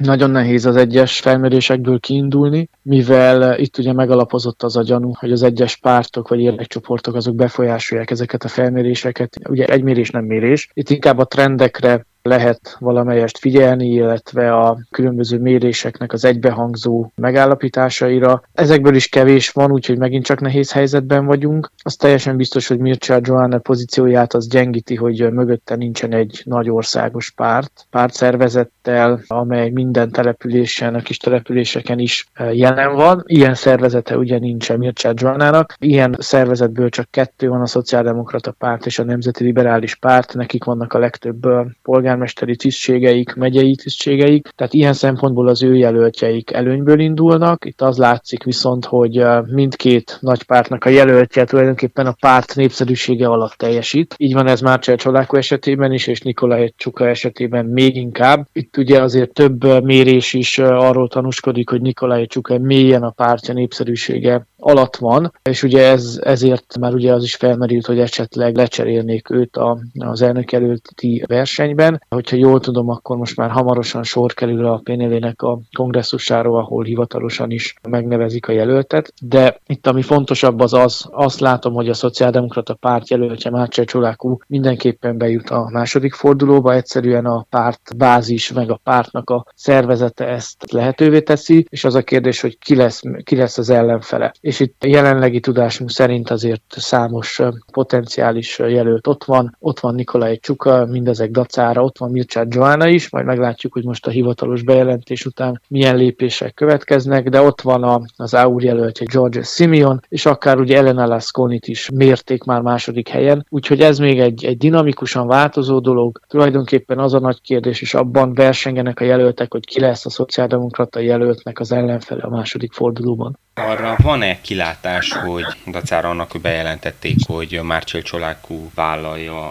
nagyon nehéz az egyes felmérésekből kiindulni, mivel itt ugye megalapozott az a gyanú, hogy az egyes pártok vagy érdekcsoportok azok befolyásolják ezeket a felméréseket. Ugye egy mérés nem mérés, itt inkább a trendekre lehet valamelyest figyelni, illetve a különböző méréseknek az egybehangzó megállapításaira. Ezekből is kevés van, úgyhogy megint csak nehéz helyzetben vagyunk. Az teljesen biztos, hogy Mircea Joana pozícióját az gyengíti, hogy mögötte nincsen egy nagy országos pártszervezettel, amely minden településen, a kis településeken is jelen van. Ilyen szervezete ugye nincsen Mircea Joanának. Ilyen szervezetből csak 2 van, a Szociáldemokrata Párt és a Nemzeti Liberális Párt. Nekik vannak a legtöbb polgármesteri tisztségeik, megyei tisztségeik, tehát ilyen szempontból az ő jelöltjeik előnyből indulnak. Itt az látszik viszont, hogy mindkét nagy pártnak a jelöltje tulajdonképpen a párt népszerűsége alatt teljesít. Így van ez Marcel Ciolacu esetében is, és Nicolae Ciucă esetében még inkább. Itt ugye azért több mérés is arról tanúskodik, hogy Nicolae Ciucă mélyen a pártja népszerűsége alatt van, és ugye ezért már ugye az is felmerült, hogy esetleg lecserélnék őt az elnökjelölti versenyben. Hogyha jól tudom, akkor most már hamarosan sor kerül a PNL-nek a kongresszusáról, ahol hivatalosan is megnevezik a jelöltet. De itt ami fontosabb azt látom, hogy a Szociáldemokrata Párt jelöltje Marcel Ciolacu mindenképpen bejut a második fordulóba, egyszerűen a párt bázis meg a pártnak a szervezete ezt lehetővé teszi, és az a kérdés, hogy ki lesz az ellenfele. És itt jelenlegi tudásunk szerint azért számos potenciális jelölt ott van Nicolae Ciucă, mindezek dacára, ott van Mircea Joana is, majd meglátjuk, hogy most a hivatalos bejelentés után milyen lépések következnek, de ott van az AUR jelöltje Giorgia Simion, és akár ugye Elena Lasconit is mérték már második helyen, úgyhogy ez még egy dinamikusan változó dolog. Tulajdonképpen az a nagy kérdés, és abban versengenek a jelöltek, hogy ki lesz a szociáldemokrata jelöltnek az ellenfele a második fordulóban. Arra van-e kilátás, hogy dacára annak, hogy bejelentették, hogy Marcel Ciolacu vállalja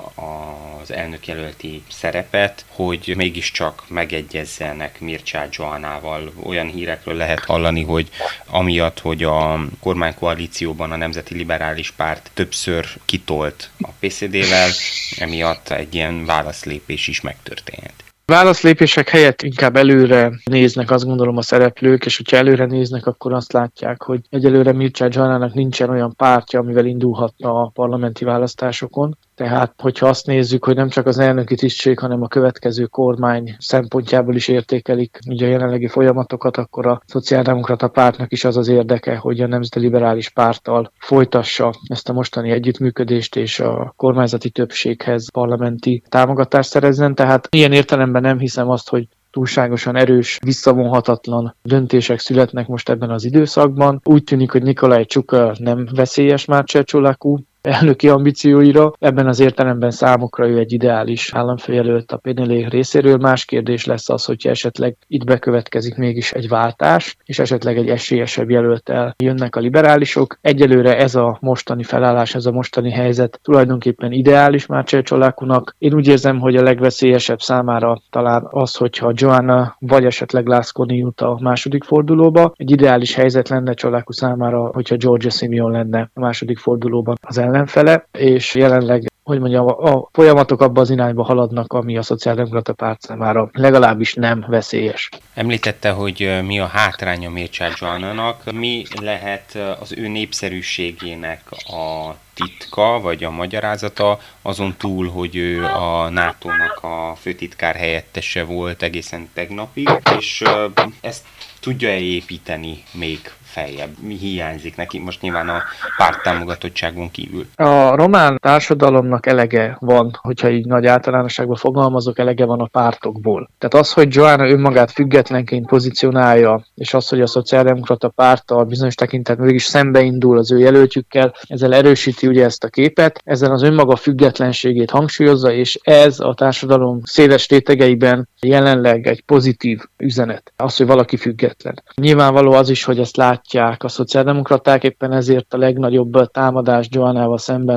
az elnökjelölti szerepet, hogy mégiscsak megegyezzenek Mircea Joanával? Olyan hírekről lehet hallani, hogy amiatt, hogy a kormánykoalícióban a Nemzeti Liberális Párt többször kitolt a PSD-vel, emiatt egy ilyen válaszlépés is megtörténhet. Válaszlépések helyett inkább előre néznek, azt gondolom, a szereplők, és hogyha előre néznek, akkor azt látják, hogy egyelőre Mircea Joanának nincsen olyan pártja, amivel indulhatna a parlamenti választásokon. Tehát, hogyha azt nézzük, hogy nem csak az elnöki tisztség, hanem a következő kormány szempontjából is értékelik ugye a jelenlegi folyamatokat, akkor a Szociáldemokrata Pártnak is az az érdeke, hogy a Nemzeti Liberális Párttal folytassa ezt a mostani együttműködést, és a kormányzati többséghez parlamenti támogatást szerezzen. Tehát ilyen értelemben nem hiszem azt, hogy túlságosan erős, visszavonhatatlan döntések születnek most ebben az időszakban. Úgy tűnik, hogy Nicolae Ciucă nem veszélyes Marcel Ciolacu elnöki ambícióira. Ebben az értelemben számukra ő egy ideális államfőjelölt a PNL részéről. Más kérdés lesz az, hogyha esetleg itt bekövetkezik mégis egy váltás, és esetleg egy esélyesebb jelölttel jönnek a liberálisok. Egyelőre ez a mostani felállás, ez a mostani helyzet tulajdonképpen ideális Marcel Ciolacunak. Én úgy érzem, hogy a legveszélyesebb számára talán az, hogyha Joana vagy esetleg Lasconi jut a második fordulóba. Egy ideális helyzet lenne Ciolacu számára, hogyha Giorgia Simion lenne a második fordulóban az ellenfele, és jelenleg, hogy mondjam, a folyamatok abba az irányba haladnak, ami a Szociáldemokrata Párt számára legalábbis nem veszélyes. Említette, hogy mi a hátránya Mircea Joanának, mi lehet az ő népszerűségének a titka, vagy a magyarázata, azon túl, hogy ő a NATO-nak a főtitkár helyettese volt egészen tegnapig, és ezt tudja-e építeni még feljebb? Mi hiányzik neki most nyilván a párttámogatottságon kívül? A román társadalomnak elege van, hogyha így nagy általánosságban fogalmazok, elege van a pártokból. Tehát az, hogy Joana önmagát függetlenként pozícionálja, és az, hogy a Szociáldemokrata Párttal bizonyos tekintetben mégis szembeindul az ő jelöltjükkel, ezzel erősíti ugye ezt a képet, ezzel az önmaga függetlenségét hangsúlyozza, és ez a társadalom széles rétegeiben jelenleg egy pozitív üzenet. Az, hogy valaki független. Nyilvánvaló az is, hogy ezt látják a szociáldemokraták, éppen ezért a legnagyobb támadás Joanával szemben a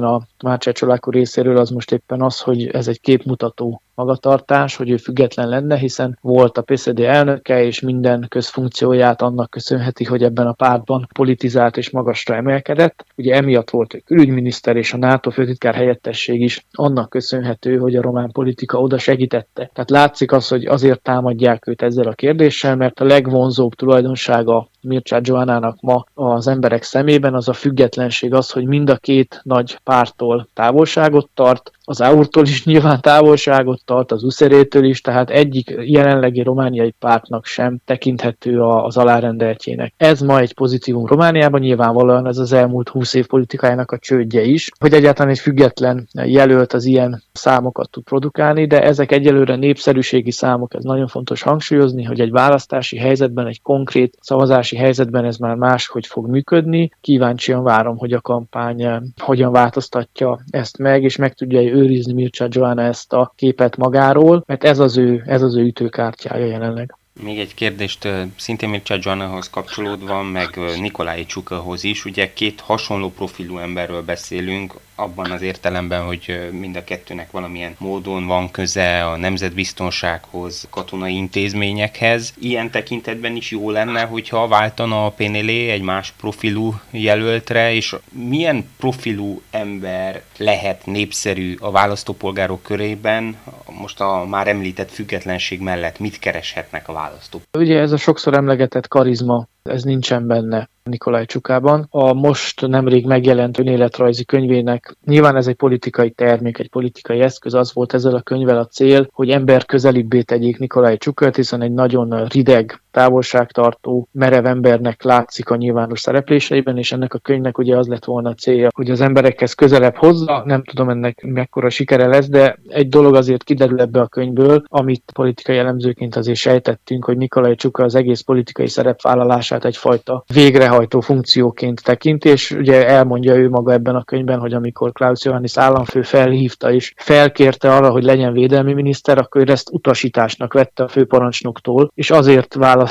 Marcel Ciolacu részéről, az most éppen az, hogy ez egy képmutató magatartás, hogy ő független lenne, hiszen volt a PSD elnöke, és minden közfunkcióját annak köszönheti, hogy ebben a pártban politizált és magasra emelkedett. Ugye emiatt volt ő külügyminiszter, és a NATO főtitkár helyettesség is annak köszönhető, hogy a román politika oda segítette. Tehát látszik az, hogy azért támadják őt ezzel a kérdéssel, mert a legvonzóbb tulajdonsága Mircea Joanának ma az emberek szemében az a függetlenség, az, hogy mind a két nagy párttól távolságot tart, az AUR-tól is nyilván távolságot tart, az USZR-től is, tehát egyik jelenlegi romániai pártnak sem tekinthető az alárendeltjének. Ez ma egy pozitívum Romániában, nyilvánvalóan ez az elmúlt 20 év politikájának a csődje is, hogy egyáltalán egy független jelölt az ilyen számokat tud produkálni, de ezek egyelőre népszerűségi számok, ez nagyon fontos hangsúlyozni, hogy egy választási helyzetben, egy konkrét szavazási helyzetben ez már máshogy fog működni. Kíváncsian várom, hogy a kampány hogyan változtatja ezt meg, és meg tudja őrizni Mircea Joana ezt a képet magáról, mert ez az ő ütőkártyája jelenleg. Még egy kérdést szintén Mircea Joanahoz kapcsolódva, meg Nicolae Ciucahoz is. Ugye két hasonló profilú emberről beszélünk, abban az értelemben, hogy mind a kettőnek valamilyen módon van köze a nemzetbiztonsághoz, katonai intézményekhez. Ilyen tekintetben is jó lenne, hogyha váltana a PNL egy más profilú jelöltre, és milyen profilú ember lehet népszerű a választópolgárok körében, most a már említett függetlenség mellett mit kereshetnek a választók? Ugye ez a sokszor emlegetett karizma, ez nincsen benne Nicolae Ciucában. A most nemrég megjelent önéletrajzi könyvének, nyilván ez egy politikai termék, egy politikai eszköz, az volt ezzel a könyvvel a cél, hogy ember közelibbé tegyék Nicolae Ciucát, hiszen egy nagyon rideg, távolságtartó, merev embernek látszik a nyilvános szerepléseiben, és ennek a könyvnek ugye az lett volna a célja, hogy az emberekhez közelebb hozza. Nem tudom ennek mekkora sikere lesz, de egy dolog azért kiderül ebbe a könyvből, amit politikai elemzőként azért sejtettünk, hogy Nicolae Ciuca az egész politikai szerepvállalását egyfajta végrehajtó funkcióként tekint, és ugye elmondja ő maga ebben a könyvben, hogy amikor Klaus Iohannis államfő felhívta és felkérte arra, hogy legyen védelmi miniszter, akkor ő ezt utasításnak vette a főparancsnoktól, és azért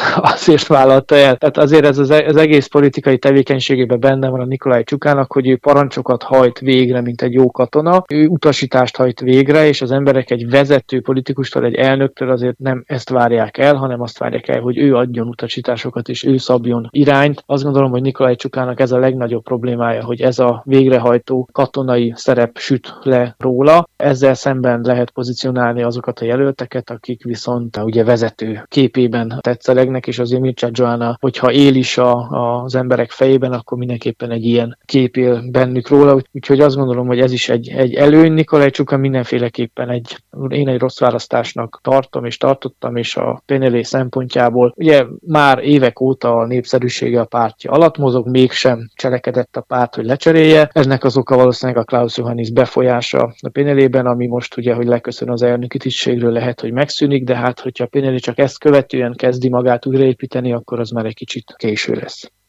vállalta el. Tehát azért ez az egész politikai tevékenységében benne van a Nicolae Ciucának, hogy ő parancsokat hajt végre, mint egy jó katona, ő utasítást hajt végre, és az emberek egy vezető politikustól, egy elnöktől azért nem ezt várják el, hanem azt várják el, hogy ő adjon utasításokat, és ő szabjon irányt. Azt gondolom, hogy Nicolae Ciucának ez a legnagyobb problémája, hogy ez a végrehajtó katonai szerep süt le róla. Ezzel szemben lehet pozícionálni azokat a jelölteket, akik viszont ugye vezető képében tetszelegnek, és azért Mircea Joana, hogyha él is az emberek fejében, akkor mindenképpen egy ilyen kép él bennük róla. Úgyhogy azt gondolom, hogy ez is egy előny. Nicolae Ciuca mindenféleképpen én egy rossz választásnak tartom és tartottam, és a PNL szempontjából ugye már évek óta a népszerűsége a pártja alatt mozog, mégsem cselekedett a párt, hogy lecserélje. Ennek az oka valószínűleg a Klaus Iohannis befolyása a PNL-ben, ami most ugye, hogy leköszön az elnöki tisztségről, lehet, hogy megszűnik, de hát, hogyha a PNL csak ezt követően kezdi magát újraépíteni, akkor az már egy kicsit késő lesz.